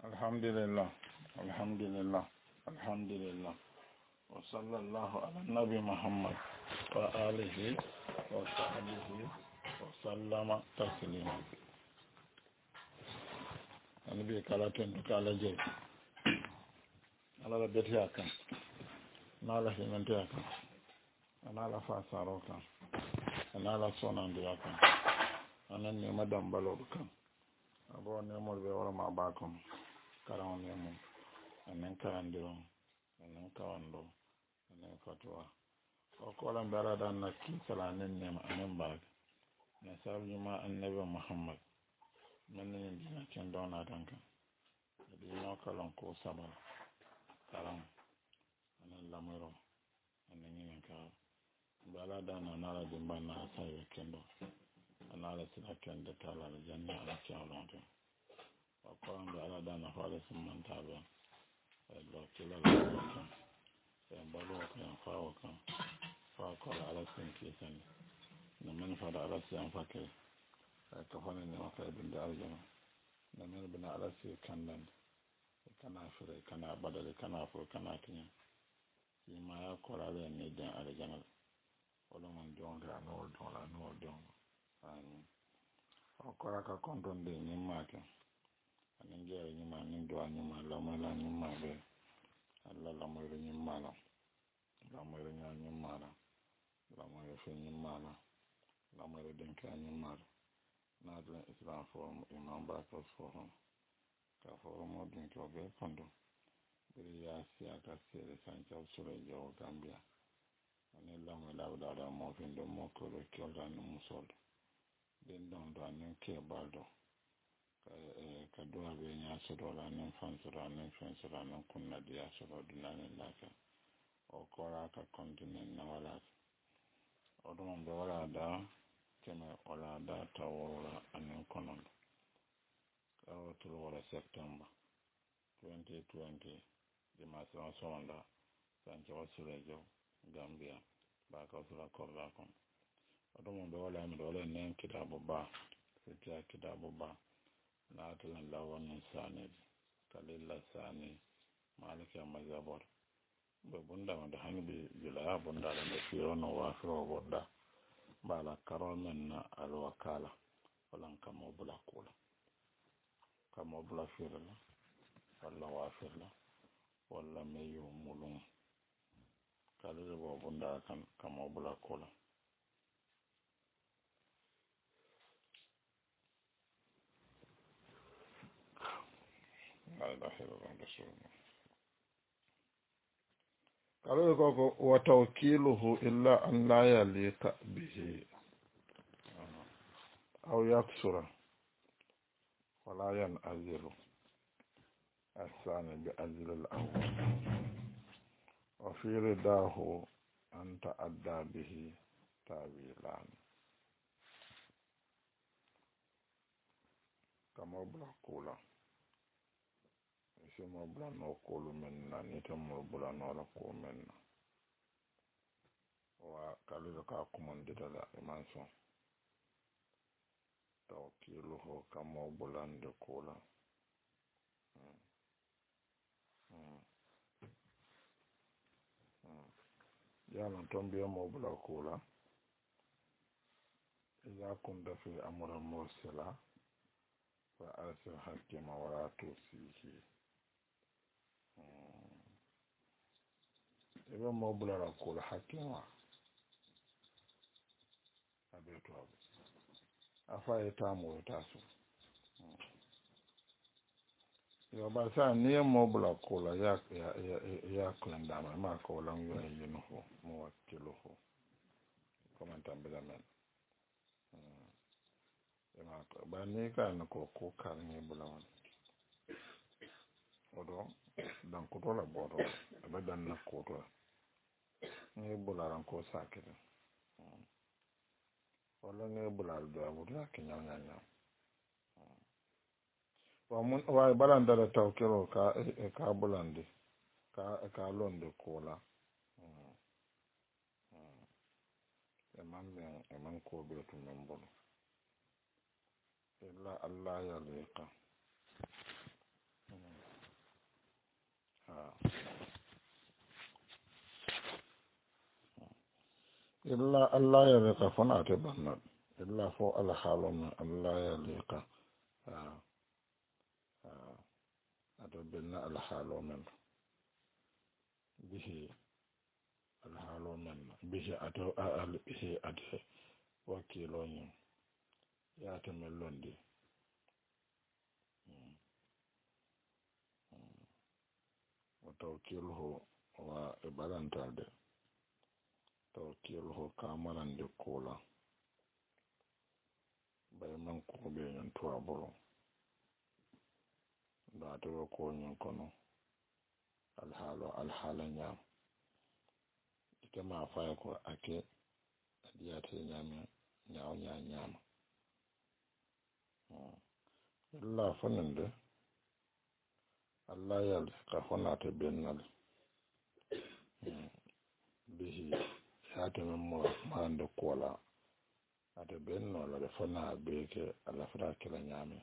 Alhamdulillah, alhamdulillah, alhamdulillah. Wa sallallahu ala nabi Muhammad wa alihi wa sahbihi wa sallama taslima. Anabi kala ten kala je. Ala la beti akan. Nala hinante akan. Anala fasaro kan. Anala sonandi akan. Anan ne madam balo kan. Abo ne mo be wala ma bakom. Karan ne mo. Anan karandiro. Anan kawando. Anan fatwa. O kola mbara dan na kisala nen ne anan bag. Na sabu ma annabi Muhammad. Men ne dina ken dona danka. Dina kalon ko sabal. Karan anan lamero. Anan yin ka. Bala dan na dimba na sai kendo. Anala sila kende tala la janna ala kiawlonte. Wakoran da ala dana fale sumantabe. Elo kila la wakan. Balo wakan fa wakan. Fa kola ala sinki sani. Na mani fada ala siyan fakir. Kafane ni waka ibinde aljana. Na mani bina ala siya kandan. Kana fire, kana badali, kana fure, kana kinya. Ima ya kola ala ni den aljana. Wala man jonga anol donla anol donla. Okora ka kondon de nyimake aninge nyima nindo anyima lamala nyima be alla lamala nyima lamala nyima lamala fe nyima lamala denka nyima na de islam forum imam bakos forum ka forum modin to be kondo biri ya sia ka sere sancha usure jo gambia ani lamala da mo findo mo ko le kyola no musol den don do anen ke baldo ka do abe nya sodo la nen fan sodo anen fen sodo anen kunna dia sodo dunane laka o kora ka continent na wala o do mon be wala da kema wala da tawora anen konon o to wala september 2020 di maso sonda sancho wasulejo gambia ba ka sura korla kon odomo be wala mi dole nen kitabu ba fitia kitabu ba na atulan lawan sani kalilla sani malika mazabor be bunda ma da hanbi jula bunda da fiyo no wa firo bunda bala karomen na alwakala walan kamo bula kula kamo bula firla walla wa firla walla meyu mulum kalilla bo bunda kan kamo bula kula لا إله إلا الله رسول الله قالوا وتوكيله إلا أن لا يليق به أو يكسر ولا ينأذر الثاني بأذر الأول وفي رداه أن تأدى به تاويلان كما بلقولا simo blano kolu menna ni tammo blano la ko menna wa kalu ka kumandita la imanso tawkilu ho kamo bulande kola yana tombiyo mo bula kola iza kunda fi amra mursala fa arsil hakima wala tusihi ebe mo bula la kola hakima abeto abu afa etamu etaso yo ba sa ni mo bula kola ya klanda ma kola yo yino ho mo wakilo ho komanta mbela men ema ba ni ka na ko kan ni bula won odo dan ko la bodo ba dan na ko to ni bula ran ko sakira wala ni bula do abu la kinya nyanya wa mun wa balanda da tawkiro ka bulande ka londe kola e man ko be to men bolo illa allah ya liqa illa Allah ya rika fana ta banna illa fo alhalon Allah ya rika ato benna alhalon bihi alhalon bihi ato al bihi ate wakilon ya ta melondi wa tawkiluhu wa ibalantade tawkiluhu kamaran de kula bay man ko be yon tuwa bolo da to ko nyon kono alhala nyam ite ma fa ko ake adiyate nyame nyaw nyama illa fanande Allah ya ka honata bennal bihi yate mo mande kola ate benno la fana beke ala fara kila nyame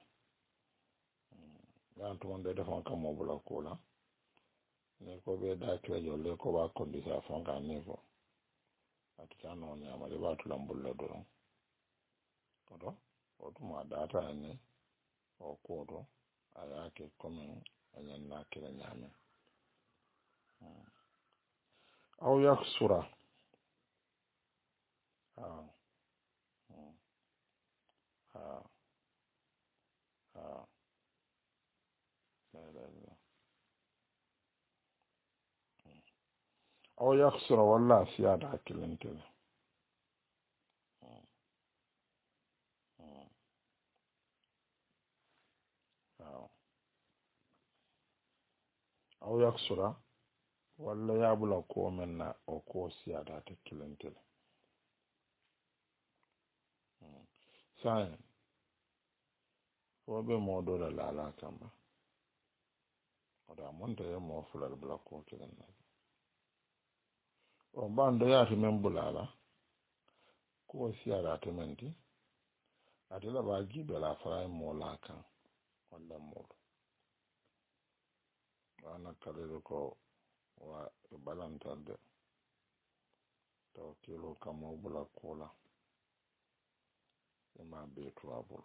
ganto wonde defon kam mo bula kola ne ko be da kila jolle ko ba kondisa fon kan ne ko atano nyama de ba tulam bulla do odo otuma data ne o kodo ayake komen anyan na kila nyame aw yaksura ha ha ha aw yaksura walla siyada kilintele aw yaksura walla yabula ko men na o ko siyada ta kilintele sai wobe mo do la la kamba oda monta e mo fulal bla ko kilinna o bando yaati men bulala ko siyada ta menti adila ba gibe la fara mo la kan walla mo ana kalere ko wa balantande taw kilo kamo bula kola ima be tuwabulu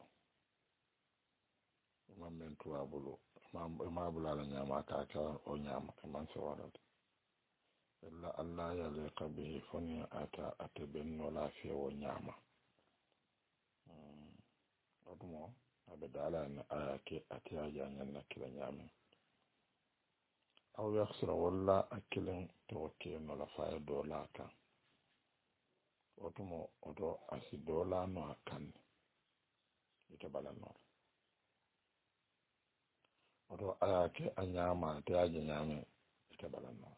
ima men tuwabulu ima bula la nyama kaka o nyama iman se warade illa Allah ya leka bihi fani ata ateben no lafiya o nyama odumo abe dala na ayake ati aja nyanna kila nyame aw yakhsura walla akilin tawke no la faya dola kan odumo odo asi dola no akan ita balanno odo ayake anyama te aja nyame ita balanno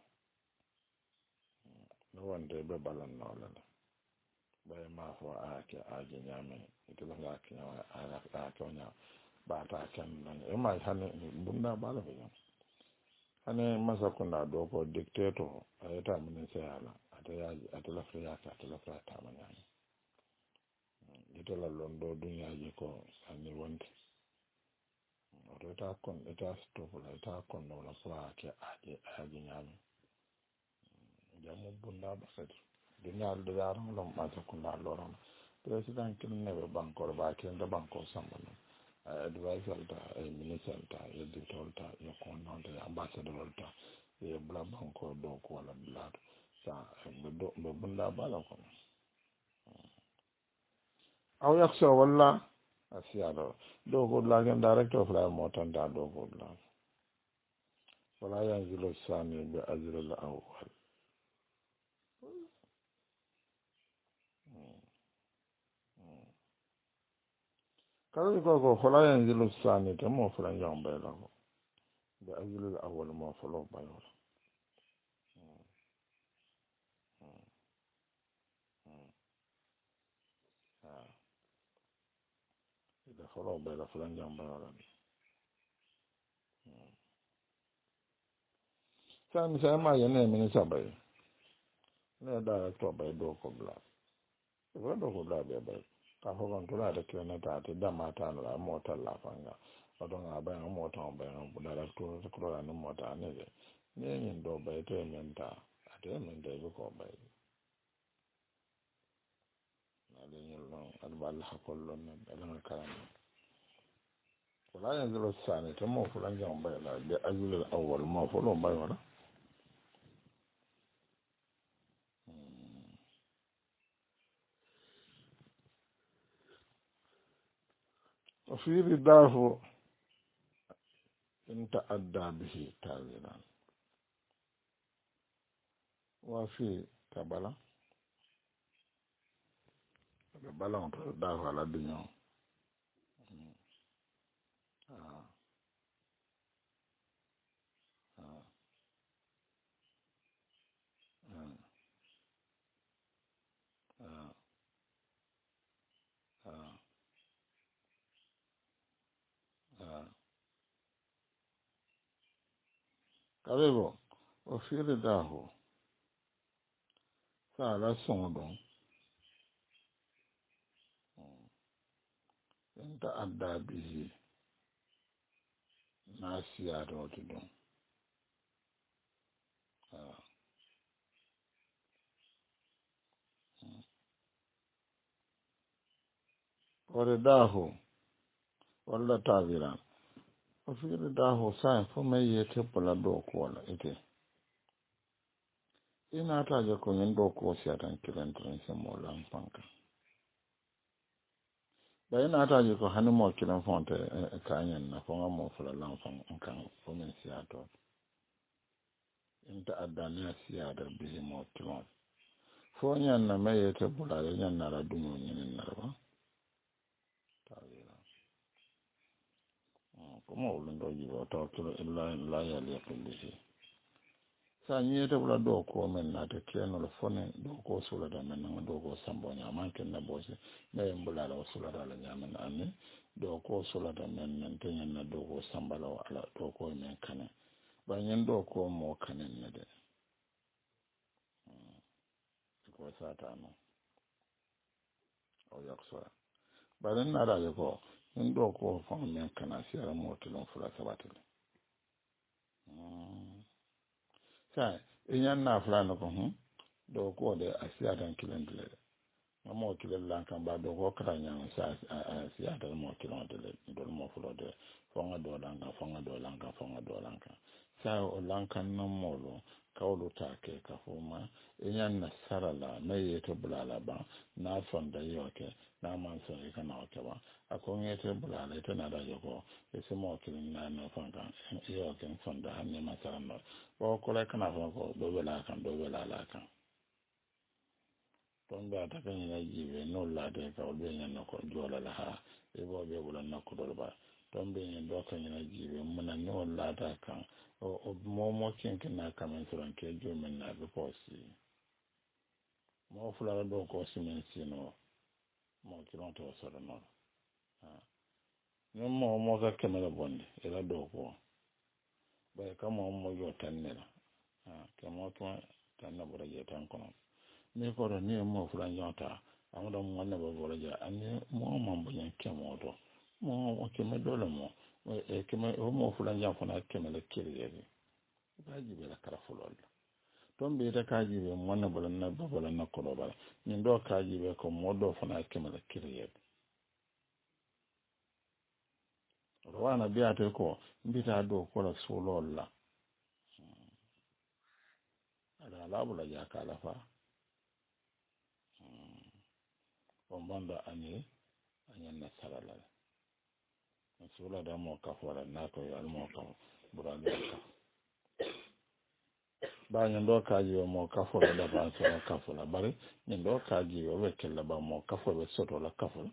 no wonde be balanno la bay ma fo ayake aja nyame ita la ayake ayake onya ba ta kan nan e ma hane bunda bala be hane masa kuna do ko dictator ayata mun sai ala ata la friya ka ata la friya ta manyani ita la londo dunya ji ko sani wonte oto ta kon ita stop la ita kon no la fra ke aje nyami jamu bunda basat dunya do yaram lo masa kuna loron president kin ne be banko ba kin da banko sambano advisor ta minister ta editor ta yo kon non da ambassador ta e bla banko do ko la bla sa do bunda bala ko aw yakhsha walla asiyado do go la gan director of la motan da do go la wala yanzilu sani bi ajril awwal kala ko wala yanzilu sani to mo fulan yombe la ko bi ajril awwal mo fulo bayo ida fulo bayo fulan yombe la sami sai ma yene min sabai ne director bay do ko bla do ko bla be bay ka ho gon tura da kena ta te da mata la mota la fanga odon aba no mota on bay no buda da to ko la no mota ne de ne nyin do bay to men ta ate men de ko bay عليه الله أربع الحق لنا علم الكلام ولا ينزل الثاني تمو فلان جام بيلا لأجل الأول ما فلان بيلا وفي رداه إن تأدى به تاويلا وفي كبلا كبلا رداه على الدنيا كذبوا وفي رداه سأل صندوق إن تأدى به ناسيا روتدون ورداه ولا تعبيرا وفي رداه ساين فما يتبلا دوك ولا إتي ina ta je ko min do ko siatan kilen tren se mo lan panka ba ina ta je ko hanu mo kilen fonte ka nyen na ko mo fula lan fan kan ko min siato inta adani siada bi mo kilen fo nyen na me yete bula nyen na la dumo nyen na ba ta ira ko mo lu ndo ji ba ta to illa la ya le ko disi sa nyete bula do ko men na te keno le fone do ko sula da men na do ko sambo nya man ken na boje me mbula la sula da la nya men ani do ko sula da men nan te nyen na do ko sambala wala do ko men kane ba nyen do ko mo kanen ne de ko sa ta no o yakso ba den na da ko nyen do ko fa men kana siara mo tulon fula sabatul sa nyen na fula no ko do ko de asiya dan kilendle mo kilel lan kan ba do ko kra nyang sa asiya dan mo kilendle do mo fulo de fonga do lan kan fonga do lan kan fonga do lan kan sa o lan kan no molo kawlu ta ke ka homa enyan na sarala na yete bulala ba na fonda yoke na man so e kana oke ba akon yete bulala ite na da yoko ese mo kilin na no fonga yoke fonda hanne masara no ko ko la kana ko do bela kan do bela la kan ton ba ta kan yana jibe no la de ka o be nyana ko jola la ha e bo be wala na ko do ba ton be nyen do kan yana jibe mun no la ta kan o mo ken ken na kamen suran ke jo men na be posi mo fula do ko simen sino mo kiron to so no ha no mo ka kemela bonde e la do ko ba ka mo yo tan ne ha ke mo to tan na bura je tan kono ni ko do ni mo fula nyota amdo mo ne bo bora ja ani mo bo nyen kemo do mo o keme do le mo e keme o mo fula nyan fona kemele kiriyeri ba jibe la kala fulol ton be ta kaji be mo ne bo na bo bo na ko do ba ni do kaji be ko mo do fona kemele kiriyeri wana biya te ko mbita do ko la sulol la ala labula ja kala fa on banda ani anyen na salala sula da mo ka fora na ko yal mo ka burale ka ba nyen do kaji mo ka fora da ba so ka fora bare nyen do kaji o be kella ba mo ka fora soto la ka fora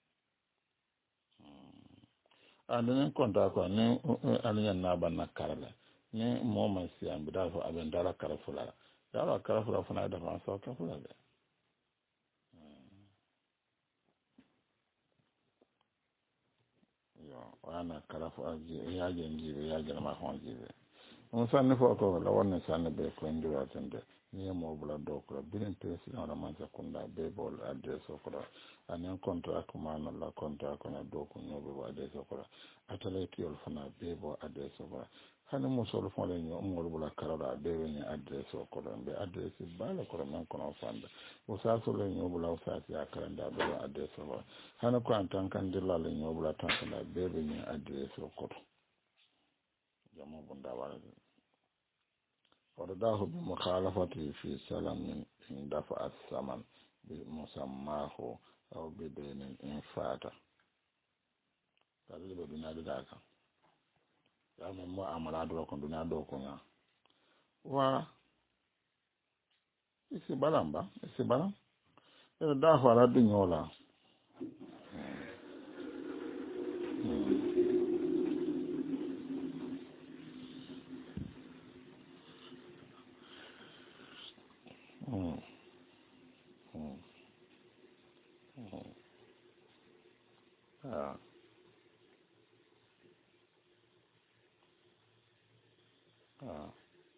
anden konta ko ni anyen na ba na karala ni mo man si am da fo aben dara kara fula dara kara fula fana da ba so ka fora de yo wana kara fo aji ya je njibe ya je ma hon jibe on sanni fo ko la wonna sanni be ko ndura tende ni mo bula do ko bilen president la man sakunda be bol adres ko anen contrat ko man la contrat ko na do ko no be adres ko atale tiol fana be bo adres ko hani mo solo fon le mo bula karala be ni adres ko be adres bala ko man ko no fanda o sa so le no bula o sa ya karanda be adres ko hani ko an tan kan dilla le no bula tan kan be ni adres ko jamo bunda wala ورداه بمخالفته في سلم إن دفع الثمن بمسماه أو بدين إن فات تقريبا دنيا ذاك يعني ما أمر دوكم دنيا دوكم و isi balam ba isi balam ina da fara din yola ah ah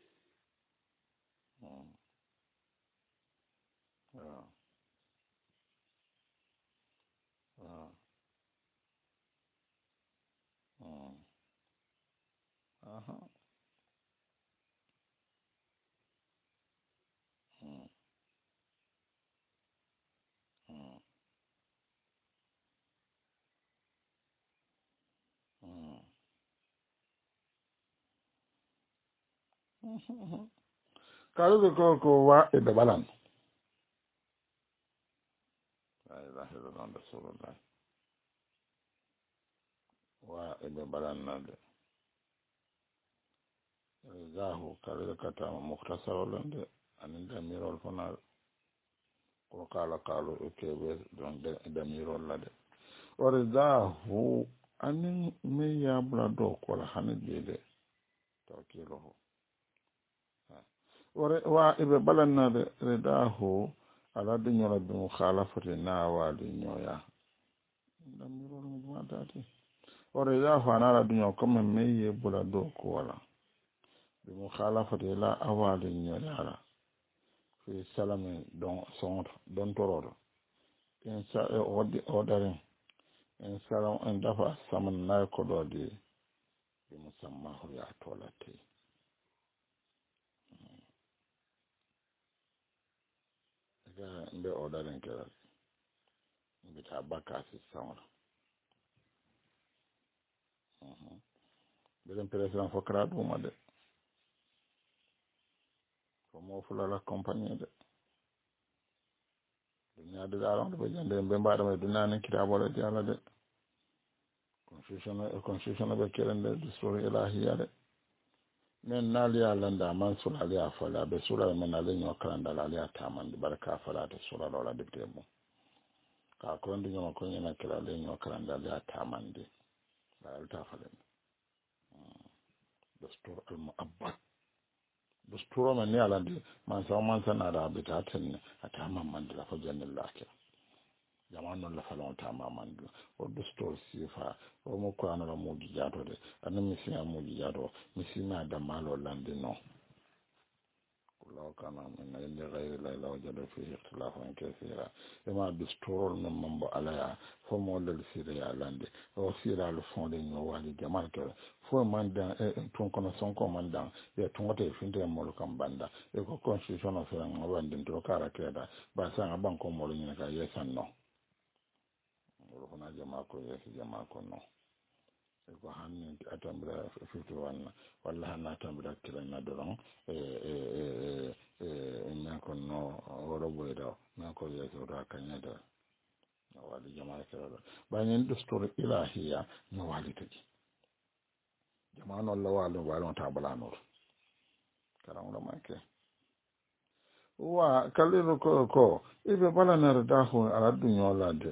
ah ah aha kalu ko wa e be balan la ilaha illallah rasulullah wa e be balan na de zahu kalu kata mukhtasar lande anin da mirol fana ko kala kalu ke be don da mirol la de ore zahu anin me ya bla do ko la hanin de to kilo ore wa e be balan na de redahu ala de nyola bi mukhalafati na wa de nyoya da mirol mo ma dati ore zahu anala dunyo comme me ye bla do ko wala بمخالفة لا أوال ينال في سلام دون ترور إن سأ أودرين إن سلام إن دفع سمن نايكو دي بمسماه يا تولتي إذا إن أودرين كذا بتابعك في السمر بدن بريسان فكرات وما فمو فلا كومباني ده dunya da zaran da bajan da ben ba da mai dunya ne kira bola da Allah da constitution ba kiran da dusuri ilahiya da men nali Allah da man sura ya fala be sura men alin yo kan da laliya ta man da barka fala da sura da wala da tebo ka ko ndi yo ko yana kira alin yo kan da laliya ta man da ba ta fala dustur al mu'abbad dusturo man ne Allah da man sa man sana da bitatin a ta man da fa jannallahi jamanu la falon ta mamandu o dostor sifa o mo ko anara muji jato de anan misi ya muji jato misi na da malo lande no kula kana min inda ghayr la ilaha illa fi ikhtilafan kaseera ma dostor min mambo alaya fo mo lel sire ya lande o sira le fond de no wali jamal to fo man dan ton kono son ko man dan e ton wote finde mo kam banda e ko constitution of ran wande to kara keda ba sa ban ko mo ni ka yesan no fana jama ko yesi jama ko no e ko hanni atambira 51 walla hanna atambira kiranna doron men ko no woro boyda men ko yesi ora kanyada no wali jama ko ba nyen do story ilahiya no wali taji jama no la walo walo ta balano karam do manke wa kaliro ko ibe balana da ho ala dunyo la de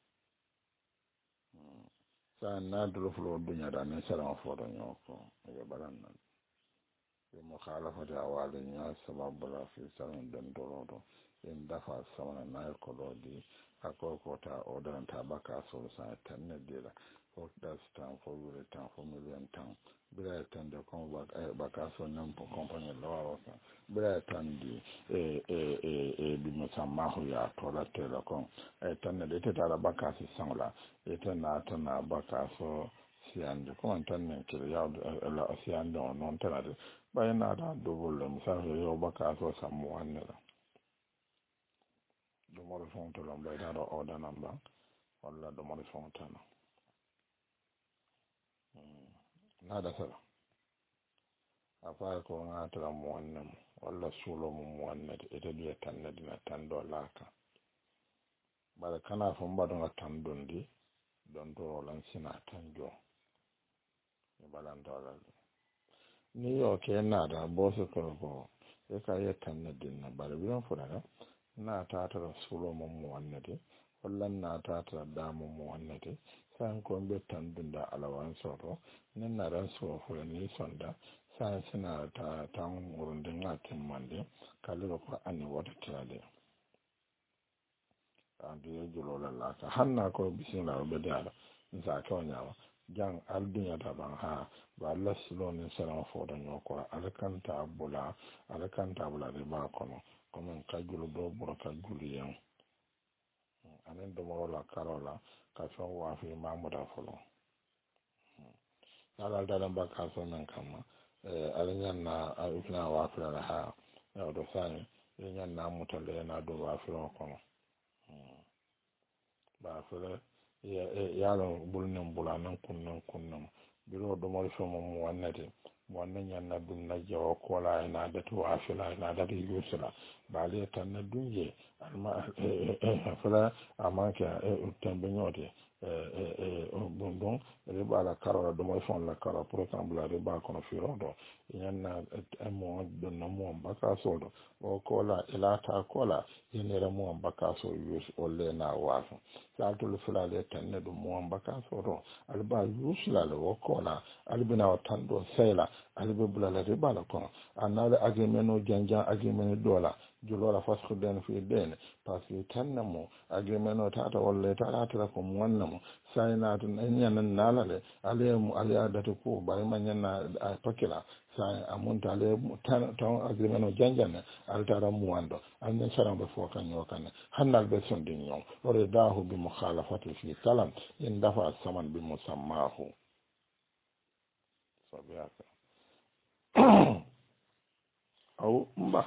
sa na dolo fulo dunya da ne sara fodo nyoko e balanna e mukhalafati awali nya sababu la fi sanan dan dolo do en dafa samana na ko do di ako ko ta order ta baka so sa tan ne dira ko da stand for will tan for million tan bila tan da ko baka so nan po company lawa ka bila tan di bi musamma hu ya to la tela ko tan ne de ta baka si sangla tan na baka so siyande ko tan ne kire ya la siyande non tan de bayan na da double misali yo baka so samu wannan domori fonto lon ɓeyta ɗo oda namba walla domori fontano naɗa sala a fayi ko gatara muwannem walla suulo mum muwannede ete ɗiye tannedina tan ɗo laaka bara kana fo mbaɗoga tan ɗon di ɗon torolan sina tan jo e ɓalantolalde ni yo ke naɗa boso ko e ka ye tannedinna bara wiyon fuɗata na tatara sulo mum wannete wallan na tatara damu mum wannete san ko be tandunda alawan soto nin na ran so fo ni sonda san sina ta tan urunde ngatin mande kaliro ko ani wata tirade andi e julo la ka hanna ko bisina be dala za ka nyawa jang aldunya ta ban ha ba Allah silo ni sara fo da nyoko alkanta bula de ba kono comme kajulu do buro kajulu yan anen do morola karola ka so wa fi mamuda folo ala dala ba ka so men kama alanyan na alina wa fi ha ya do sani yan na mutale na do wa fi kono ba fere ya lo bulnen bulanan kunnan biro do mo so mo wannete wannan yanna dum na jawo kola ina da to afila ina da yusra ba le tan na dunje alma afila amanka tembe nyote bondon riba la karola do mo fon la karo pour exemple la riba kono firodo yanna mo don na mo baka sodo o kola ila ta kola yenere mo baka so yus olle na wafu saltul fila le tan ne do mo baka sodo alba yusla le o kola albina o tan do sela albe bulala de bala kono anale agreement janja agreement dola julola fasku den fi den parce que tannamo agreement o tata wolle tata ko wonnamo sayna to nyanan nalale ale mu ale adata ko bari manyanna pakila sa amunta ale tan agreement o janjane altara mu wando anne sarambe fo kan yokan hannal be sondin nyon ore dahu bi mukhalafati fi salam in dafa saman bi musammahu sabiaka au mba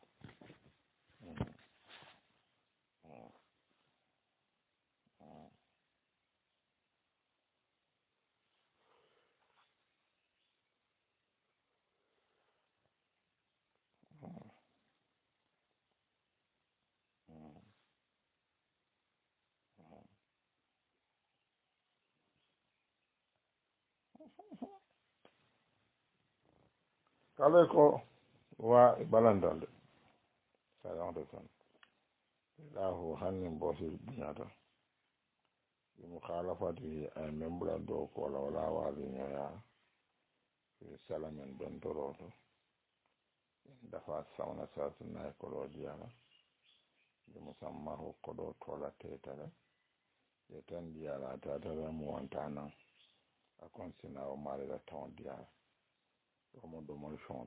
kale ko wa balandalde sa yonde tan lahu hannin bosi buñata bi mukhalafati ay membra do ko wala wali nyoya salamen don toroto dafa sauna satu na ko diala bi musammahu ko do tola tetale e tan diala tatale mo wantana akon sina o mari la ton diala o mo do mo fond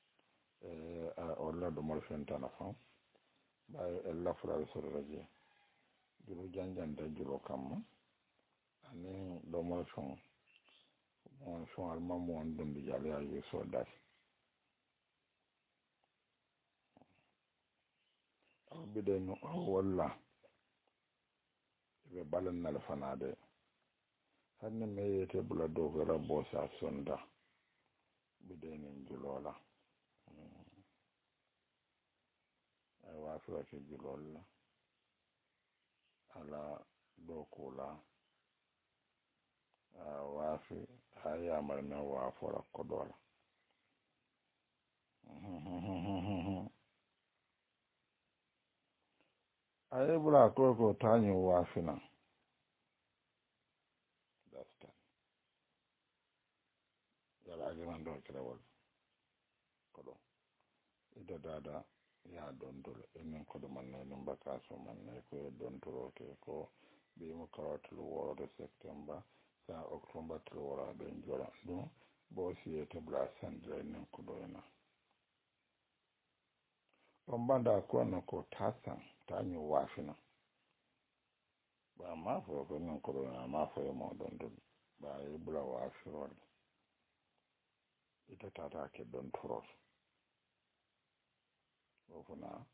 o la do mo fentana fam ba la fra so raje julu janjan da julo kam ani do mo fond on fond al mamu on dum bi jale ay so das bide no walla ɓe balannal fanade hanne me yeyete bula dow ko rabbo sa sonda ɓiɗenen julola ay wafirake julolla ala dow kula a waafi ha yamar men waafora koɗola a yeɓura koy ko tañi waafina dasta yala agiman ɗo kerewol koɗo ida dada ya dondole enen koɗo manne enin bakaso manne koye dontoroke ko ɓimo kawatul worode septembre sa octobre tel woraɓe jora ɗum bo siyete bla sandre enen koɗo ena on mbanda kono ko tasan tañi wafina ba mafo ko enen koɗo ena mafo e mo dondude ba e bula wafirode ite tatake dontorot o funa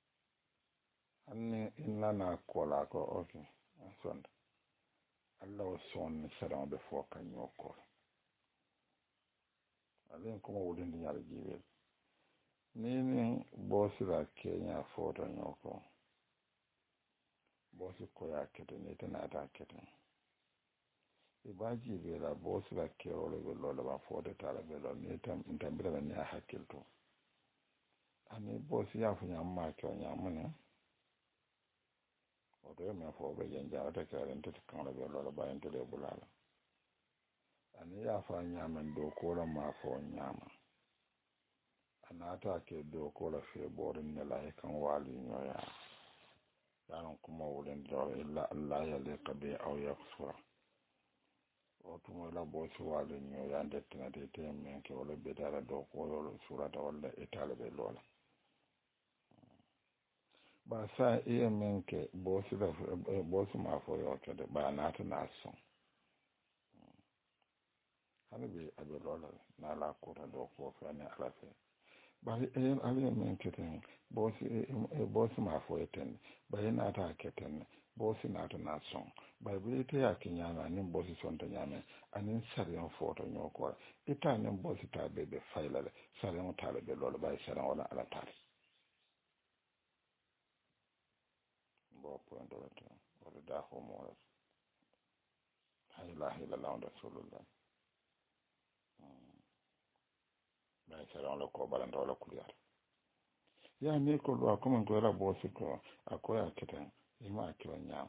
anni innana kola ko ok sonda allah o sonni saɗaɓe fo kañokol alin kuma wulindi ñaɗa jiwel nini boosira keña foto ñoko boosi koya kete ni tenata kete e ba jiwela boosira kerole ɓe lola ba fodetala ɓe lol ni tambiraɓe ni a hakkilto ani boosi yafo ñamma kew ñamune oto men fo ɓe jen jawata karen tete kanla ɓe lola bayintede bulala ani yafa ñamen dow kola ma fo ñama anata ke dow kola fe borin nela e kan wali ñoya yanon kuma wulen do illa allah yalika bi aw yaksura o tumo la boosi wali ñoya ndettinate te men ke wala bedara dow koyol surata walla etale ɓe lola ba sa iya men ke boosi ma fo yo kede ba nata na son hani ɓe aɓe lola nala kota dow ko fene ala fe bari en aliye men keten boosi ma fo eten bayi nata keten boosi nata na son bay ɓe ya ke ñame anin boosi sonta ñame anin sariyan foto ñokora ita nin boosi ta ɓe faylale sariyan tale ɓe lola bayi sariyan wala ala tare bo point olete wala da homo la ilaha illallah rasulullah bay sariyan wala ko balanta wala kuliyata ya ni ko lo ko man ko la boosi ko akoya keten ima kiwa ñam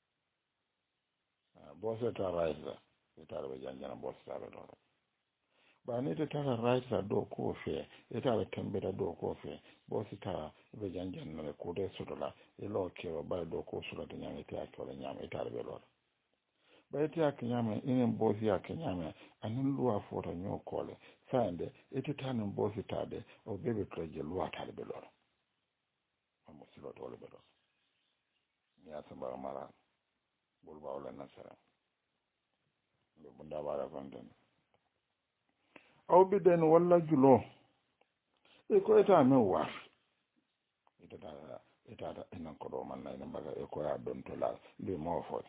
boosi ta raisa ita ɓe janjana boosi ta ɓe lola ba ni te tara raisa do ko fe ita ɓe tembeta do ko fe boosi ta ɓe janjannale kude sotola ilo kewa bara do ko sulata ñam ite a kewla ñam ita ɓe lola ba ite a ke ñame inen boosi a ke ñame anin luwa fota ño kole sayande ite tanin boosi tade o ɓeɓe toje luwa tade ɓe lola amo silotole ɓe lola mi yasambara mara ɓolba wala nasara ɓe bunda wara konten aw ɓiɗen walla julo e ko eta men waaf itata enen ko ɗo manna ene mbaga e koya ɗon to la mbi mofoy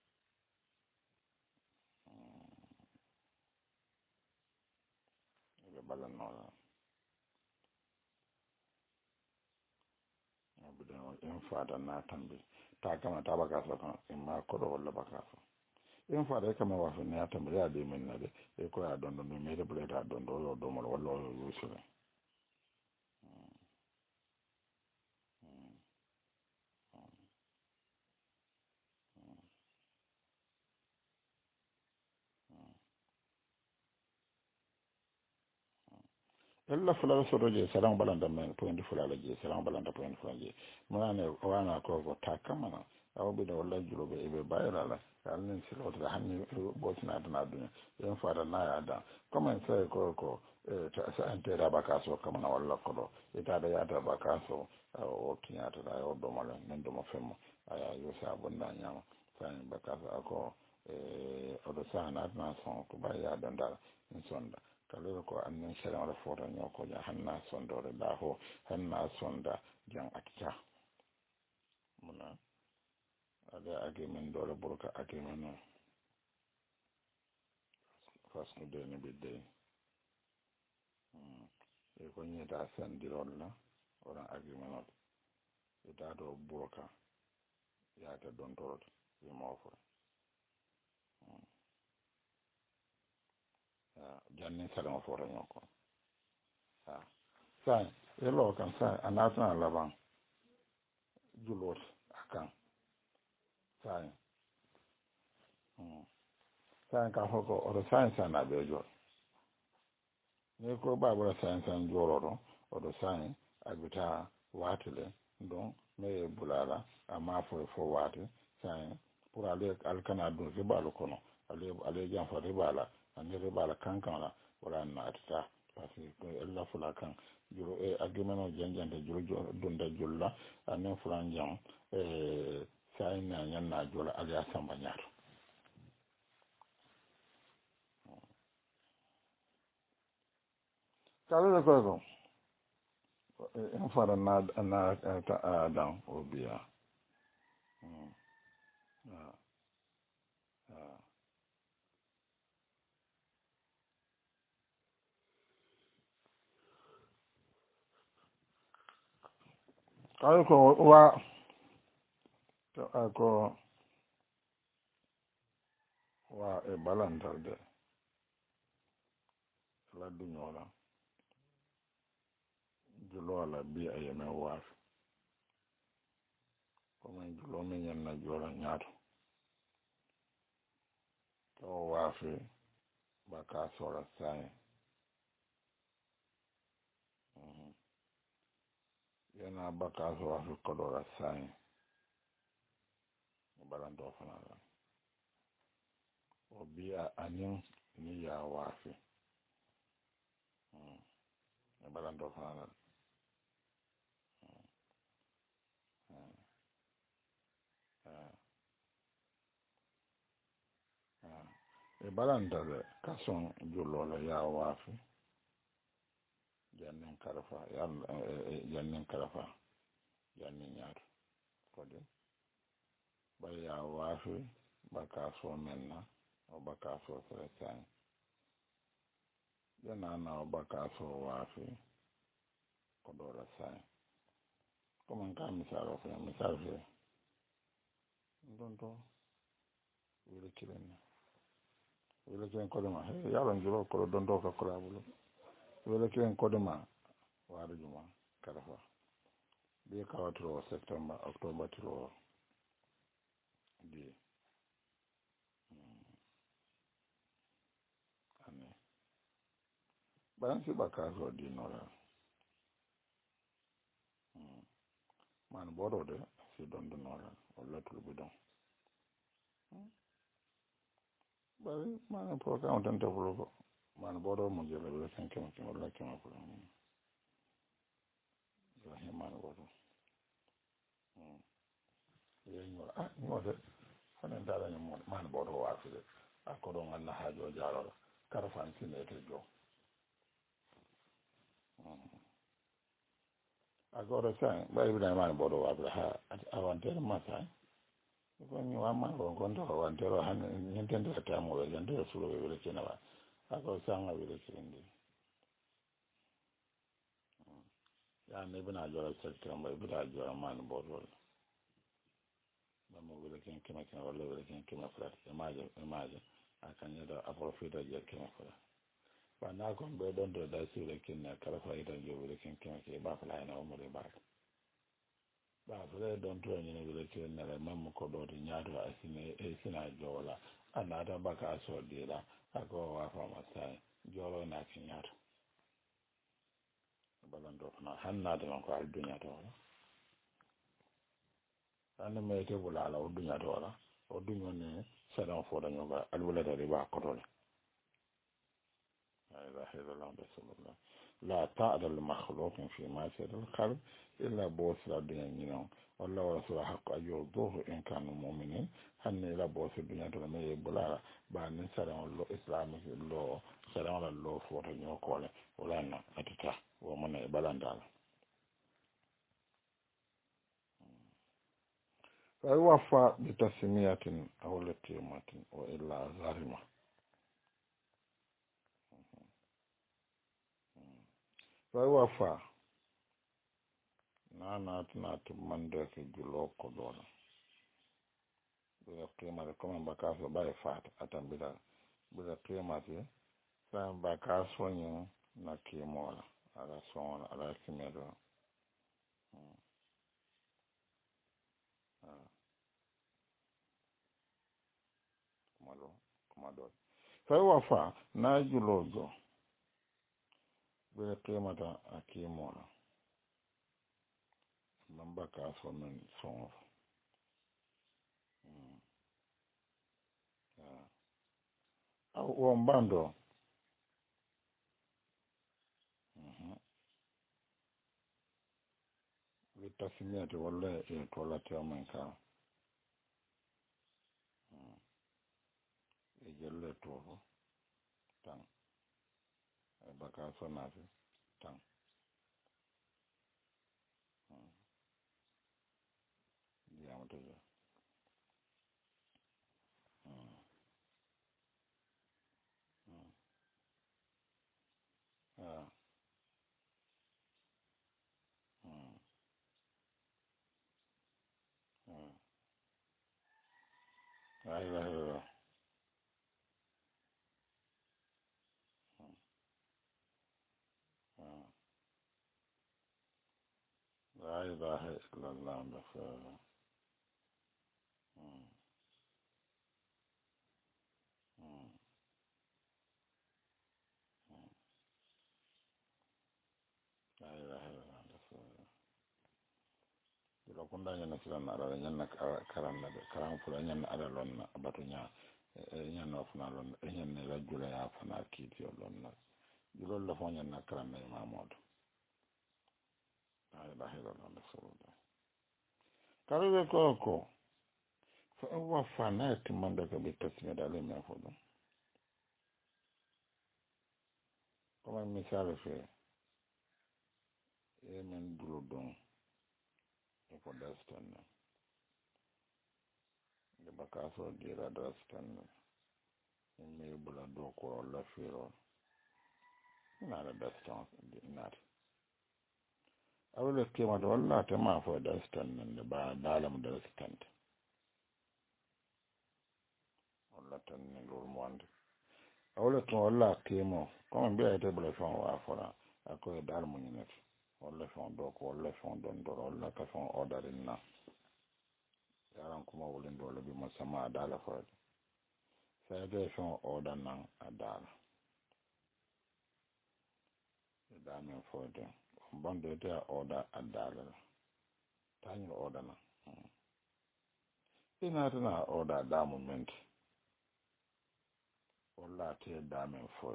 ɓe ballannola ɓiɗen o en fada natambi ta kama ta bakaso kan imma koɗo walla bakaso en fada e kama wafe ne yatambi ya ɗi min nade e koya ɗon ɗo mi mede buleta ɗon ɗo yo domol walla o yo yusure ella fulala sotoje salan balanda men poindi fulala je salan balanda poindi fulala je manane wana ko ta kamana awɓide walla juloɓe eɓe bayrala alnin silotata hanni ɓotinadana duña yen fata nayada comme say ko sa intérêt bakaso kamana walla koɗo itaɗa yata bakaso o tiñatata o domale nen domo femmo aya yusa bonna ñama sain bakaso ako oɗo sahanatana son ko ɓay yaɗo dal in sonda kalero ko annen seren wala foto ñokoja hanna sondore da ho hanna sonda jan acca muna ada age men dole burka age men fasku de ne bidde e ko nyeta sandirol la ora age men ita do burka ya ta don torot e mofo janni seren foto ñoko sa e lo kan sa anata laban julot akan sa sayin ka fo ko oto sayin sanaɓe jooɗo ni ko babura sayin san joroɗo oɗo sayin abita waati le donc me bulala ama fo waati sai pour aller alkana do ribalu kono ale jam fa ribala ani ribala kankan la wala naatata parce que ella fula kan juro e agumeno janjante juro dunda julla anen fulan jam sai na nyanna jola ali asamba nyaato kala ko en fara na ta dan obia ah ah kala ko wa ko wa e balantal de la duñola julola bi ayeme waaf comme julo mi ñanna jola ñaato to waafi baka sora saye yana baka so waafi kodora saye balanto fana la o bi anin ni ya waafi balanto fana la e balanta de kason julola ya waafi jannin karafa jannin karafa jannin ñaato kodi bay ya waafi baka so menna o baka so sere saye janana o baka so waafi kodora saye comme ka misalo fe misal fe don to wele kilen kodema he yalon juro ko don to ka kula bulu wele kilen kodema waru juma karafa bi kawatro september october tro di ane balansi bakaso di nora man bodo de si don do nora o latul bidon bari man programme tan tefulu ko man bodo mo jele wele 5 wala 5 ko la he man bodo ye ñola ñode fanen dara ñu mo man bodo wafi de akodo ngal na hajo jaro karfan sinete jo agora sai bai bi man bodo wafi ha awantere masai ko ni wa man ko gonto awantere han ñentende ta mo be jande fulo be le kena ba ako sanga be le kindi ya ne bina jora september bina jora man bodo ba mo be le ken kema kena wala be le ken kema flat imaje akanya da aprofita je kema flat ba na kon be don do da su le ken kala fa ita jo be le ken kema ke ba fala na mo le ba ba fere don to ni ne be ken na mam ko do to nyaado asine e sina jola anata baka so dira ako wa fa masai jolo na kin yar balan do na hanna da ko al dunya to an me te bulala o dunya to la o dunyo ne sadan fo da nyoba al wala da riba ko to لا إله إلا الله رسول الله لا تعد المخلوق في معصية الخلق إلا بوس لا دنيا نينو والله ورسول حق أيوضوه إن كانوا مؤمنين هن إلا بوس الدنيا تلمي يبلا بان سلام الله إسلامي الله سلام الله فوت نيوكولي ولا أتتا ومن بلان دال فيوفى بتسمية أو لتيمة وإلا ظالمة فيوفى na tumande ke julo ko dona bila kema de kama bakaso ba fat atambila bila kema de sa bakaso nyo na kemola ala son ala kimedo komado sai wafa na julo go bila kema da akemola Mamba ka so men so o mbando vitasimete wala e tola tema ka e jelle to tan e baka so na tan diamo to ah ai la la ilaha illallah da la ilaha illallah da dilo kunda nyana silan ala nyana karanna de karan fula nyana ala lonna batunya nyana ofna lonna nyana la jula ya fana kiti lonna dilo la fo nyana karanna mamodo la ilaha illallah da kare ko fa wa fana timanda ka bitasmi dale me fodo comme misal fe e men dulo don e ko dastan de bakaso dira dastan me bula do ko la firo na da dastan na awle kema da walla ta ma fo dastan nan da ba dalam dastan walla tan ne lor monde awle to walla kemo comme be ay te bula fon wa fora akoy dal mo ni net walla fon do ko walla fon don do walla ka fon orderin na yaran kuma wulin dole bi musamman a dala fara sai dai fon order nan a dala da min fodin ban da ta order a dala ta hanyar order nan ina tana order da moment walla ta da min fo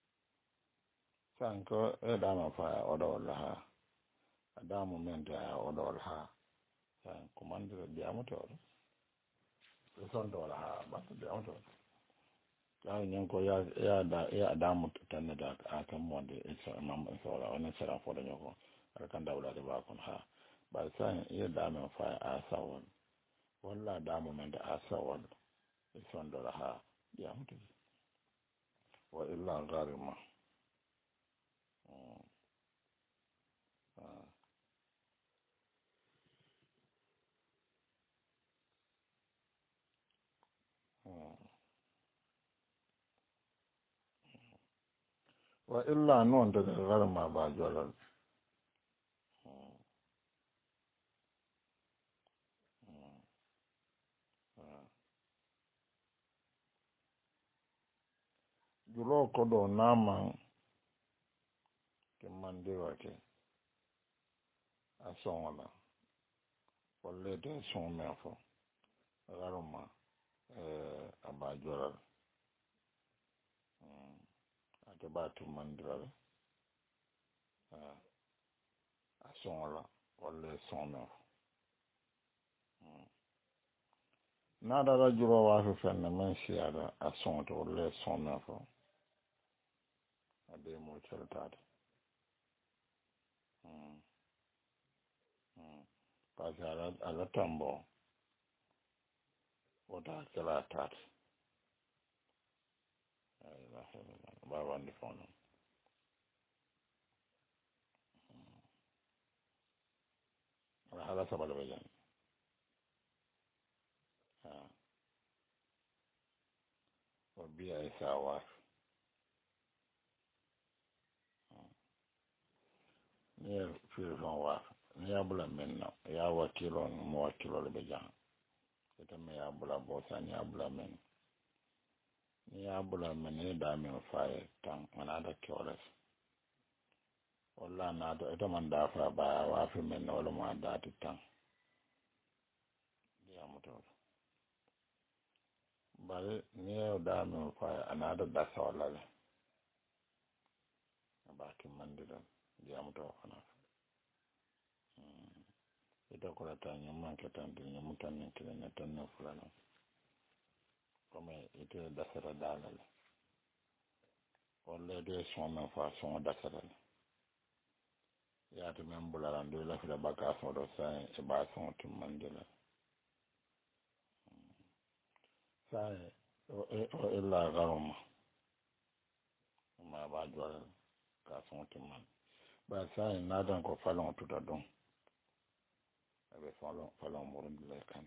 san ko e da min fa order walla ha a da moment ya order walla ha san kuma da biya mutu son da walla ha ba ta biya mutu ya nyen ko ya da mu tan da akan mo de isa mam isa wala ona sara fo da nyoko kan da wala da ba kon ha ba san ya da men fa a sawon walla da mu men da a sawon son da ha ya mutu wa illa gharima wa illa non da gharima ba jolal julo ko do naman ke mandira ke a son wala walle de son me fo gharima aba jolal ate ba tu mandira a son wala walle son me na da juro wa fi fenne men siada a son to walle son me fo ade mo certade parce que ala tambo wota kala tat ba wandi fono ala hala sabal be jan o biya e sawa ni fi fon wa ni abula menno ya wakilo mo wakilo le be jan ita me ya bula bosa ni abula men ni abula men ni da men faye tan mana da kyores walla naata ito man dafa baya wafi men wala ma dati tan diyamutoɗo bari ni yew damin faya anaata dasa walla le aba kimmandiɗon diyamutoɗo fana ito kolata ñammanke tante ñammu tannen kilene tannen fulano comme ite dasata dalale walla ite somen fa soŋo dasata le yaata men bularan do lafita baka soɗo sa e ba soŋo timmandi le sa o illa garoma ma ba jole ka soŋo timmandi ba sa e nadan ko falon tuta ɗum aɓe falon murundi le kan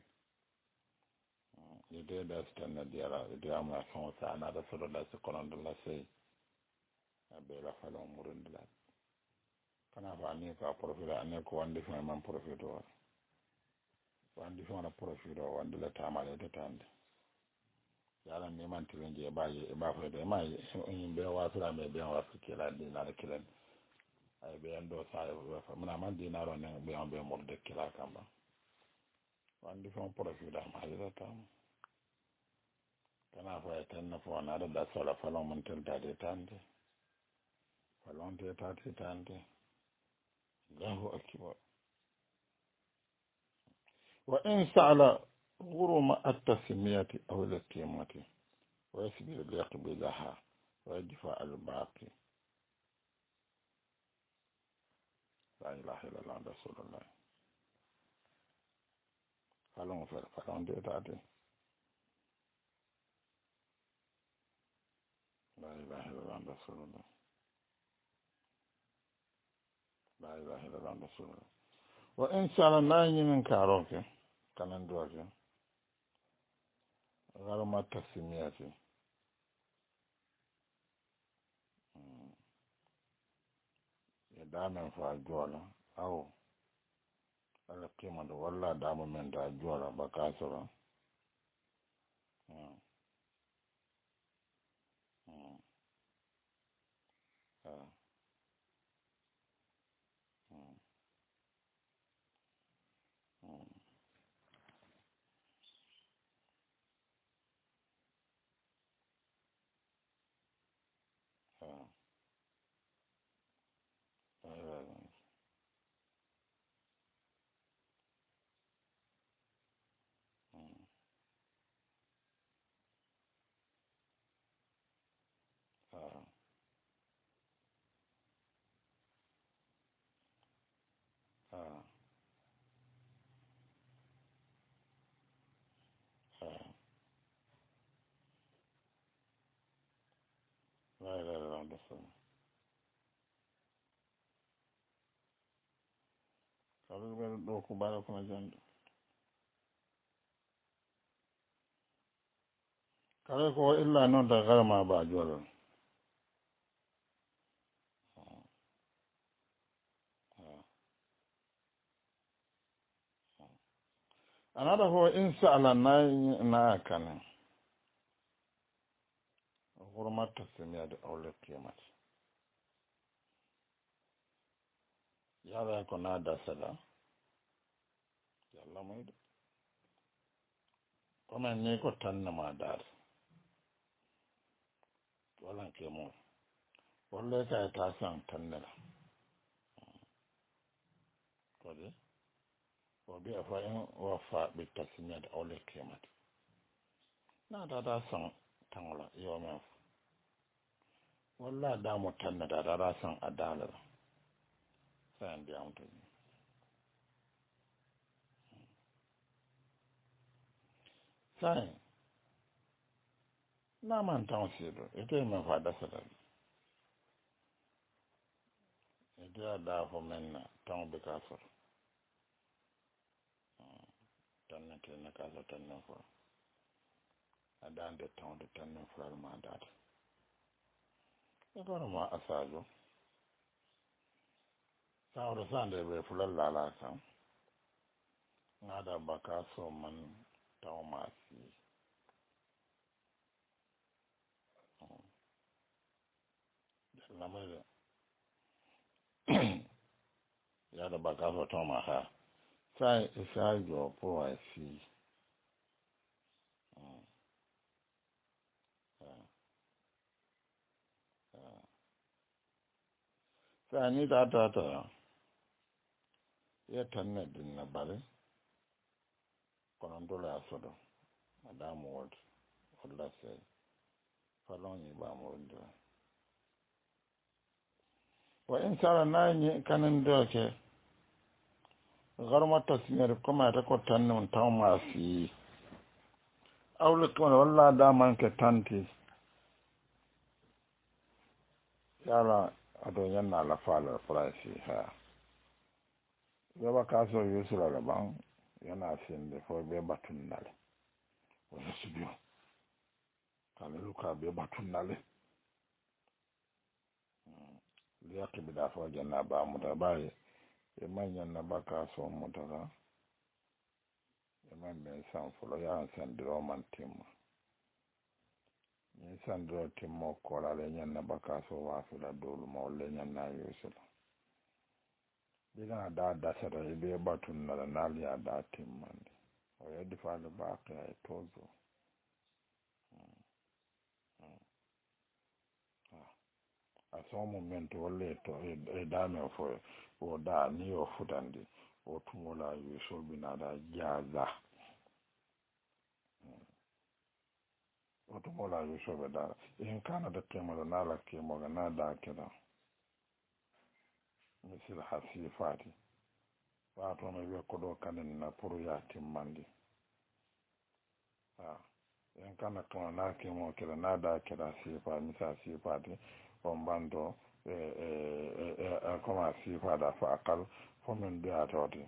ide das tanne diyara ide amna soŋo sa nada soɗo dasi konondo la sey aɓe la falon murundi la kana fa ni ka profite ane ko wandi fene man profite o wandi fene profite o wandi le tamale de tande yala ni man tilen je e ba fede ma be wasura me be wasu kila dinar kilen ay be ando sa e fa mana man dinaro ne be morde kila kamba wandi fene profite ma ile tam kana fa tan fo na da sala falon man tel da de tande falon de tande Allahu akbar وإن سأل غرم التسمية أو القيمة ويسبر ليقبلها ويدفع الباقي لا إله إلا الله رسول الله فلون دي تاتي لا إله إلا الله رسول الله لا إله إلا الله رسول الله وإن سأل نايني من كاروك كان دوك غرم التسمية يدامن فاجولا أو القيمة ولا دام من دا جولا بكاسرة لا إله إلا الله رسول الله kaɓe ɓeɗo ɗo ko bara kono jande kala ko illa noon ta garma ba jolol anaɗa ko insala na kane hurmatta semiyade awle qimati yaɗa ko nada saɗa yallah moyde komin ni ko tannema daade walan kemo wolle ka ta san tannela kodi o biya fa in wafa ɓe tasimiyade awle qimati natata san tangola yomen walla damo tanneda dara san a dalela sayan ndiyamtoji sayan naman tan siɗo ete men fa dasata ete a daafo men na tan ɓe ka soto tannen kilene ka so tannen fo a dande tawde tannen fulal data e kono ma asajo sawro sande ɓe fulal lala kam ngaɗa baka so man taw ma si lamayde da baka so to ma ha sai isa jo po ai si sai ni da ta ya tanne din na bare kono dola sodo madamu word walla sai falon yi ba mu wanda wa in sara nani kanin doke garma tasmir kuma ta ko tanne ta ma fi awle ko walla da man ke tanti yala ado yanna la fala price ha yaba kaso yusura la ban yana sinde fo be batun nale wala subiyo kala luka be batun nale liyaki bida fo janna ba mu da baye e manyan na baka so mu da e man ben san fulo ya san dro man timma ni san dro timmo ko la le nyan na baka so wa su da dolu mo le nyan na yusura diga da da sada e be batun nale nali ya da timmande o yeddi fa le baka e tozo a son momento wolle to e dame fo o da ni o futandi o tumola yu so binada jaza o tumola yu so be da in kana da kema na la kema na da keda misil hasifati wa to me be ko do kanen na puru ya timmandi in kana to na kema keda na da keda sifa misa sifati on bando comme sifa da fa akal fo men do atoti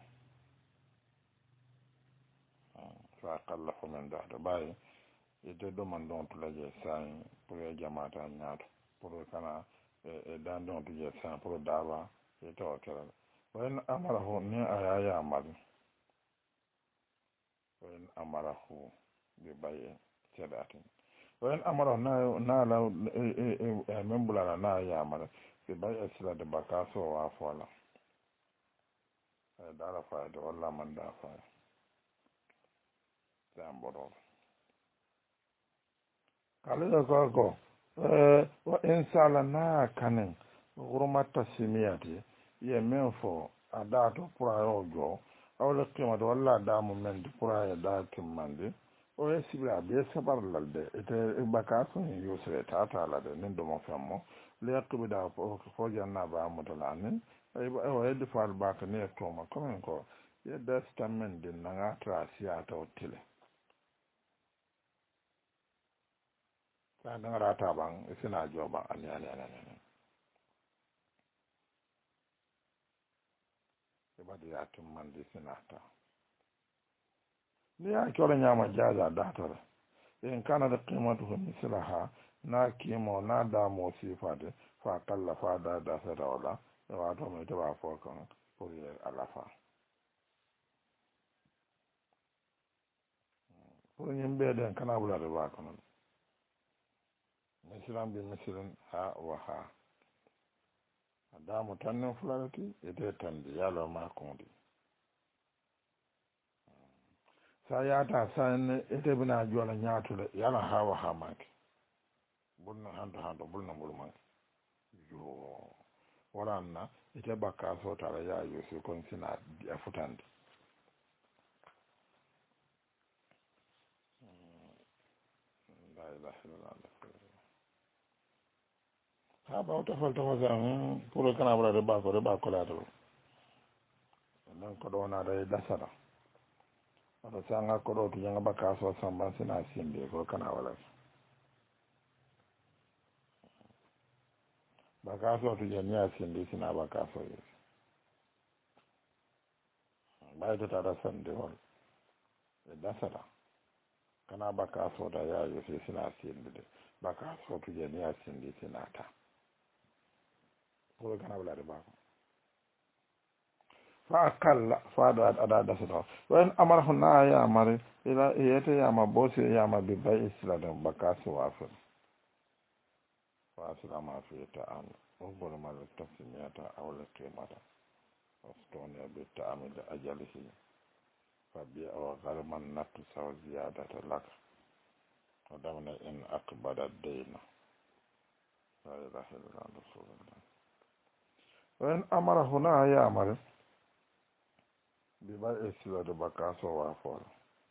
fa akal la fo men do to bayi ite do man don to laje sai pour e jamata nyaato pour kana e dan don to je sai pour dawa e to kala wen amara ho ni ayaya amal wen amara ho be baye sedatin wen amara na la membula na ya amara be baye sila de bakaso wa fola dara fa de walla man da fa tamboro kala ko wa insala na kanen gurmata simiyati ye men fo adato pura yojo awla kima do walla damu men di pura ya da timmande o ye sibira be sabar lalde ete bakaso ni yusre tata la de nen do mo fammo le yakbi da fo janna ba mutalanin o ye difal baka ne to ma komen ko ye da stamen din na trasiya to tile ta ngara ta ban sina joba ani ibadi ya timmande sinata ni ya kyora nyama jaja datore in kana da qimatu mislaha na kimo na da mo sifade fa kalla fa da sada wala wato mai ta ba fo kan ko ye alafa ko yin be den kana bula da ba kan misran bi misran ha wa ha adamu tannen fularati ite tande yalo ma kondi sa ya ta san ite bina jola nyaatule yala ha wa ha maki bunna hando bunna bulman yo waranna ite bakka so tara ya yo so kon sina afutande la ilaha illallah ha ba to falto ko zan pour kana bra de ba ko la to nan ko do na da dasara ado sanga ko do to janga bakka so samba sina simbe ko kana wala bakka so to janya simbe sina bakka so yi ba ita ta da sande hol dasara kana bakka so da ya yo sina simbe bakka so to janya simbe sina ta ko kana wala de ba fa kalla fa da ada sada wen amara huna ya mare ila yete ya ma bosi ya ma bi bai isla da bakasu wa fa asla ma fi ta an ubul mal tasmiyata awla qimata واستغني بالتعامل أجله فبيع غرما نقص وزيادة لك ودمنا إن أقبل الدين لا إله إلا رسول الله وإن أمر هنا يأمر ببيع سلة بكاس وافور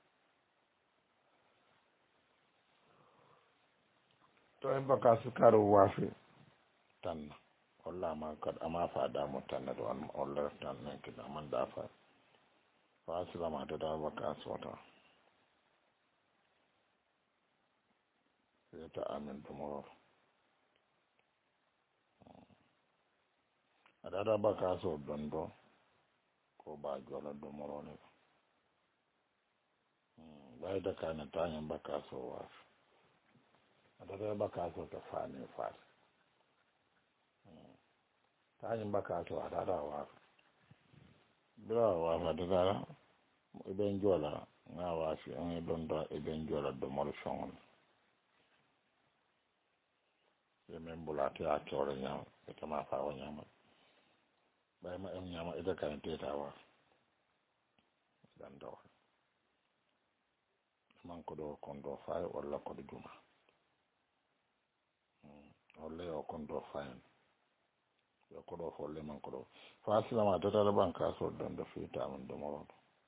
to in baka su karo wafi tanna walla ma kad ama fa da mo tanna do an walla tanna ke da man da fa asila ma da baka sota ta amin to mo ada baka so don do ko ba jola do mo ne bai da kana tanyan baka so wafi ada baka so ta fa ne fa tanyin baka to a dada wa bira wa fa dada iben jola nga wa fi an don da iben jola do mol shon ye men bulati a tore nyam e kama fa wa nyam bay ma em nyama ida kan teta wa dan do man ko do kon do fa wala ko do juma wala yo kon do fa yo ko do folle man ko do fa silama tata la banka so don do fi ta man do mo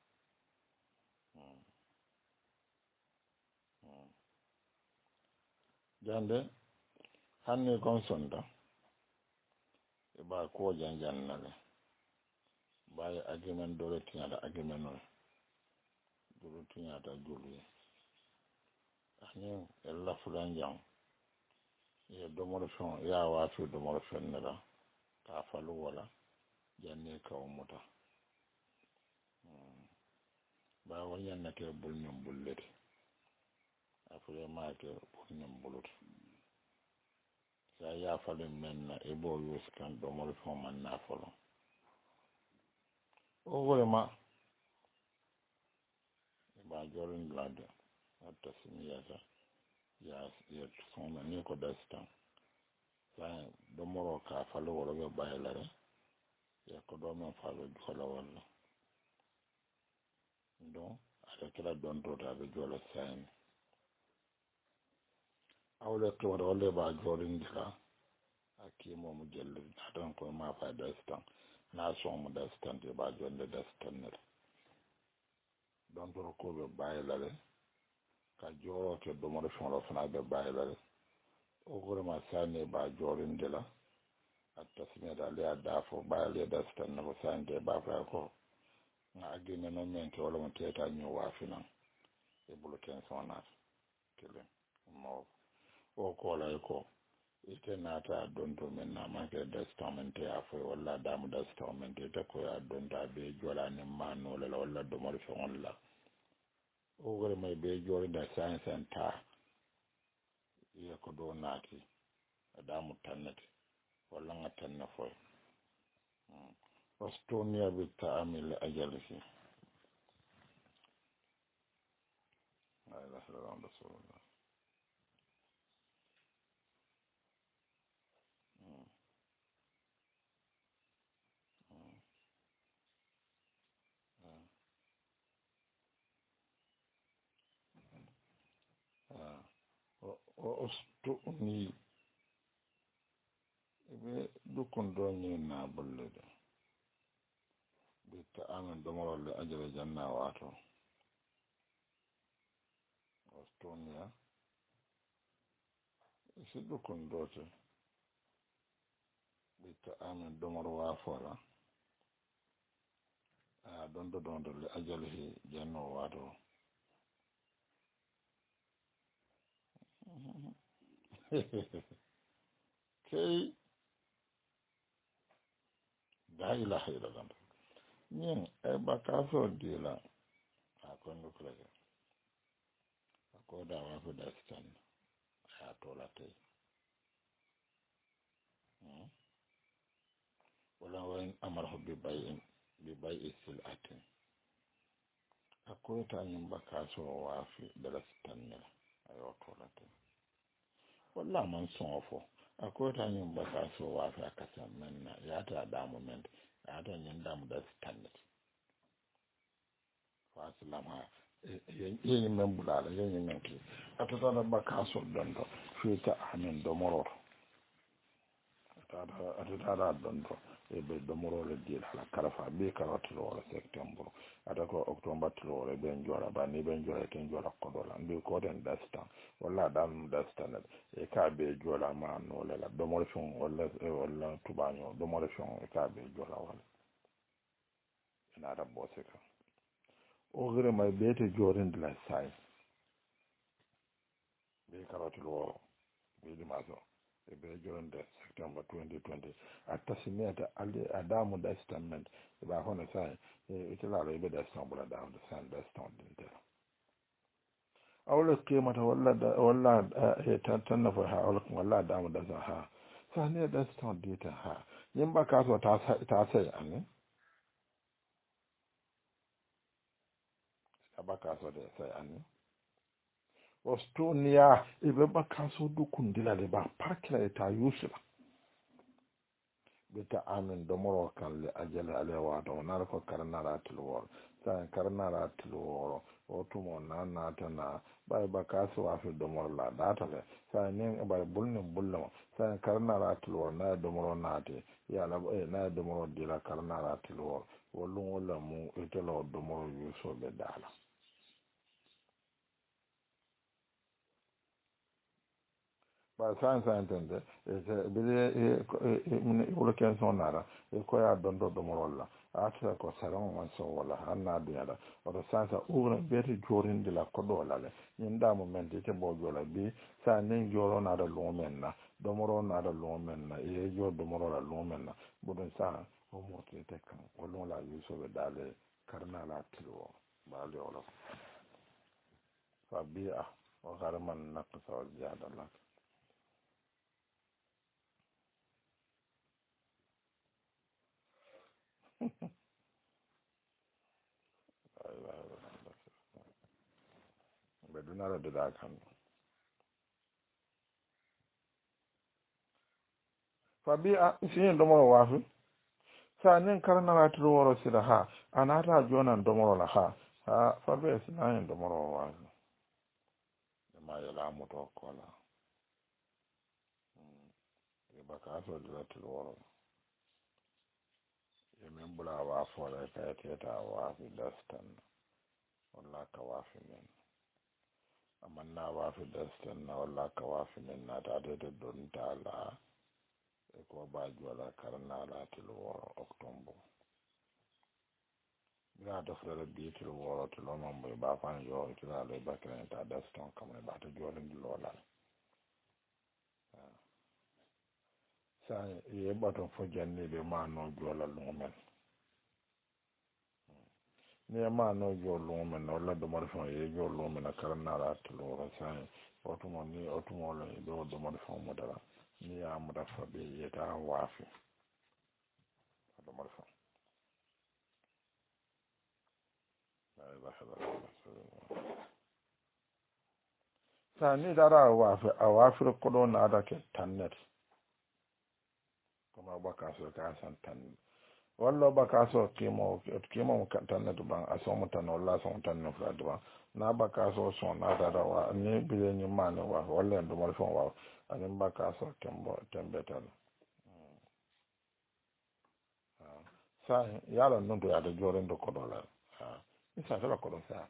jande hanni kon sonda e ba ko janjannale baye agimen dole tiñata agimen o dole tiñata juli ani e lafulan jang e domoro fen ya wafi domoro fennela ka falu wala janni kawo muta ba wanyannake bulñum bullete après maake bulñum buluta sa yafalin men na e bo yusi kan domoro fen man na folo o vraiment ba jorin lade hatta simiyata ya sona ni ko dastan sa domoro ka falu wala be baylare ya ko do men falu jola wala donc ala kila don to ta be jola sain awle to wala ba jorin dika akimo mu jelle tan ko ma fa dastan na so mu dastan te ba jonde dastan ne don to ko be baylare ka joro ke domoro fon fana be baylare o gore ma sane ba jorin de la atasmi da le adafo bayle dastan ne ko sante ba fa ko na agine no men to wala mo teta nyu wa finan e bulu ken sonat kele mo o ko la ko ite nata don to men na ma ke testamente afo wala damu testamente te ko ya don da be jola ni mano la wala do mo fe wala o gore mai be jori da science center ya ko do nati damu tannete wala ngatanna fo Estonia bi ta'amil ajalisi la ilaha illallah rasulullah Estonia ibe dukun do ni na bollude bi ta'amil domorol ajala janna wato Estonia isi dukun dote bi ta'amil domoro wafola dondo le ajalihi janno wato kay la ilaha illallah nyen e bakaso dila akondo klage akoda wafu dastan ya tola tay wala wayin amarhu bi bay'in sil'atin akoda nyum bakaso wafi dastan ne ayo tola tay wala man sonfo akoda nyum bakaso wafi akasan menna ya ta da moment ata nyin damu da standard fa islam ha yin men bulala yin men ki atata da bakaso don do fita amin do moror atata da don do e be do moror di la karafa be karatlo wala septembre ata ko octobre tlo wala ben jora ba ni ben jora ten jora ko do la ndi ko den dastan wala dam dastan e ka be jora ma no la do mor fon wala tubanyo do mor fon e ka be jora wala ina da boseka o gire mai bete jorin de la sai be karatlo be di maso e be jorin de september 2020 atasimeta alde adamu dastan e ba hono sai e itala be dastan bula down the sun dastan din awla kemata walla tan na fa awla walla da mu da ha sani da stand data ha yin ba ka so ta sai an ba ka so da sai an ostonia ibe ba ka so dukun dilale ba parkla ta yusuf bita amin domoro kan le ajale alewa to na ko karnara tilwor sa karnara tilwor o tumo na na tana bai bakasu wa fi domor la data le sa ne bai bulnin bullo sa karnara tilwor na domoro na te ya la na domoro dila karnara tilwor wolun wala mu itelo domoro yuso be dala ba san san tende bile wala ken son nara e ko ya don do morolla ata ko saron man so wala hanna dunya da o san sa ura beti jorin de la ko do la le nda mo men te bo jola bi sa nen joro na da lo men na do moro na da lo men na e jo do moro la lo men na budun sa o mo te kan o lo la yuso be dale karna la tilo ba le wala fa bi'a o garman naqsa wa ziyada la ɓe dunara duda kan fa bi a sinin domoro waafi sa nin karnaraatiro woro sila ha a naata jonan domoro la ha fa be sinanin domoro waafi ema yelamuto kola e baka so dilatil woro e min bula waafole kayeteta waafi dastan walla ka waafi men amanna waafi dastan na walla ka waafi men natatede dontala e ko bajuwala karnalatil woro octombre ya dafara bitir woro to lomon bai ba fan yo to la le ba kan ta da stone kamar ba ta jorin di lola sa ye ba to fo janne be ma no jola lumen ne ma no jo lumen no la do mar fo ye jo lumen na karan na ra to lo sa otumo ni otumo lo do do mar fo mo dara ni ya mo da fa be ye ta wafi do mar fo la ilaha illallah sa ni dara wafi a wafi ko do na da ke tannet kuma ba ka so ka san tan wallo ba ka so kimo tan na duban a so mutan walla so mutan na fra duban na ba ka so so na da da wa ni bile ni ma ne wa walla ndo mal fon wa anin ba ka so tembe tan sa yalo non do ya da joren do ko dola ni sa la ko do sa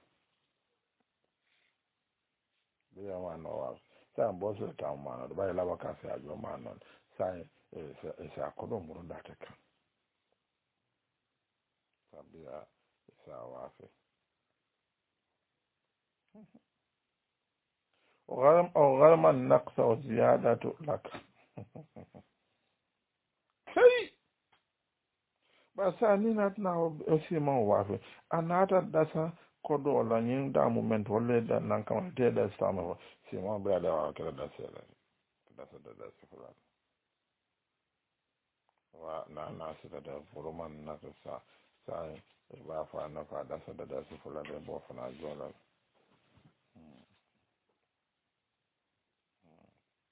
be ya ma no wa sa bo so ta ma no ba la ba ka sa jo ma no sa sa ko do mu da ta kan sa biya sa wa fe وغرم النقص وزيادة لك كي بس أني نتنا أسيما وافي أنا أتدسا kodo la nyin da moment wolle da nan kam te da stama si mo be da ka da sele da sele wa na su da furuman na sa ba fa na fa da da su fula da bo fa na jola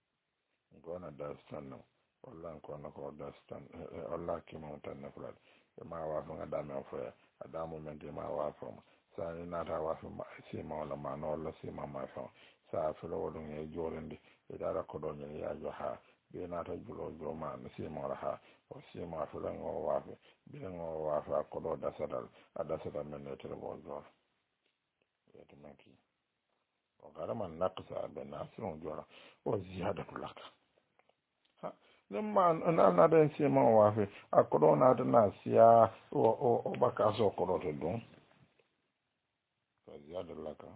gona da stanno walla ko na ko da stan walla ki mo tan na fula ma wa fa da me fa ada moment ma wa fa sa ni na ta wa fa si ma wala ma no la si ma fa sa fa lo do ngi jorandi e dara ko do ni ya jo ha be na ta julo jo ma si ma ha o si ma fa la ngo wa fa bi ngo wa fa ko do da sadal ada sadal men ne tere bo jo ya to manki o gara man naqsa be na sun jora o ziyadatu laka ha man na da si ma wa fa akodo na da na siya o baka so ko do to don ko ziyadatu laka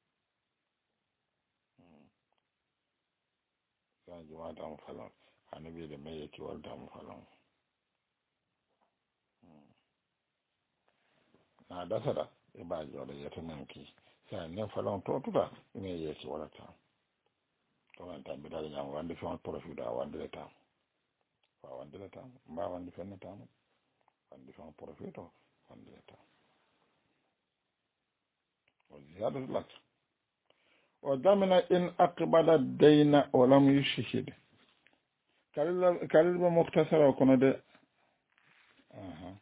san juma da mu falon annabi da mai yake wal da mu falon na da sada e ba jo da yata manki sai ne falon to tuba ne yake wala ta to an tambi da nyam wande fon profit da wande ta fa wande ta ba wande fen ta wande fon profit to wande ta o ziyada lak o damina in aqbala dayna wa lam yushhid kalil ba muktasara kono de aha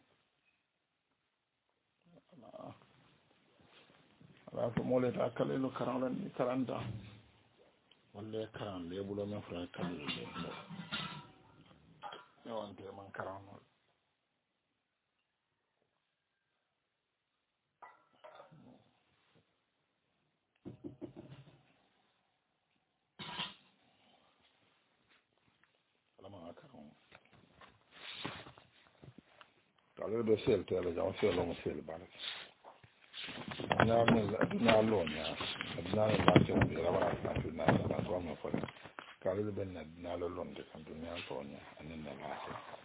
ala to mole ta kalilu karan ni karanta walle karan le bulo men fra kalilu ne wonte man karan ala man karan kalilu do sel tele jam sel mo sel bala na lo nya na la se de la wala na so mo fa kalilu ben na lo londe kan dunya to nya anen na la